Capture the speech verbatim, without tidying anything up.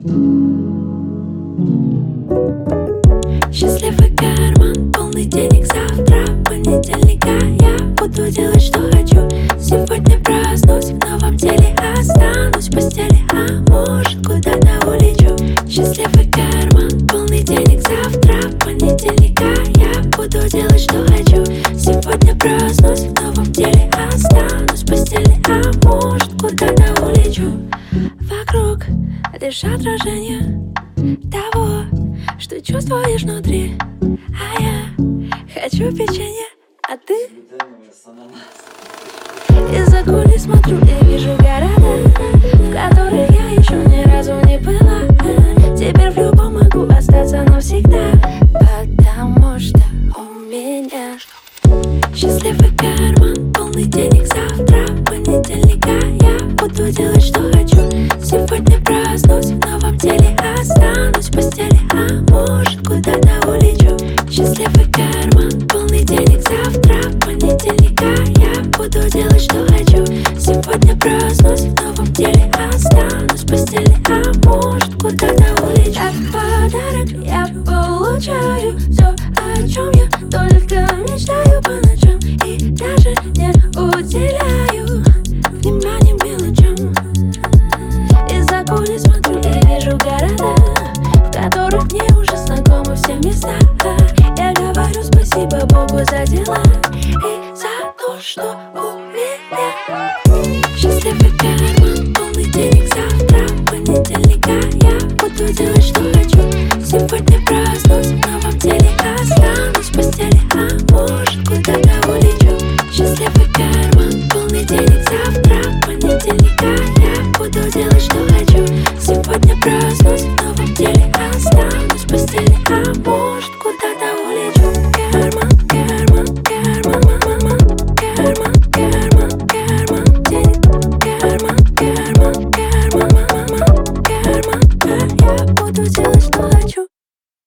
Счастливый карман, полный денег завтра, понедельника. Я буду делать, что хочу. Сегодня проснусь в новом теле, останусь в постели, а может куда-то улечу. Счастливый карман, полный денег завтра, понедельника. Я буду делать, что хочу. Сегодня проснусь в новом теле, останусь в постели, а может куда-то улечу. Вокруг лишь отражение того, что чувствуешь внутри. А я хочу печенье, а ты? Из-за кулис смотрю и вижу города, в которых я еще ни разу не была. Теперь в любом могу остаться навсегда, потому что у меня счастливый карман, полный денег завтра, понедельника. Я буду делать, что хочу. Сегодня проснусь в новом теле, останусь в постели, а может куда-то улечу. Счастливый карман, полный денег завтра, понедельника. Я буду делать, что хочу. Сегодня проснусь в новом теле, останусь в постели, а может куда-то улечу. Как подарок я получаю все, о чем я только мечтаю по ночам, и даже не уделяю внимания мелочам. Из-за кулис смотрю и вижу города, в которых мне уже знакомы все места. Я говорю спасибо Богу за дела и за то, что у меня счастливый карман, полный денег завтра, понедельника. Я буду делать, что хочу. Сегодня проснусь в новом теле, останусь в постели, а может куда-то улечу. Счастливый карман, полный денег завтра, понедельника. Я буду делать, что хочу. Сегодня проснусь в новом теле, останусь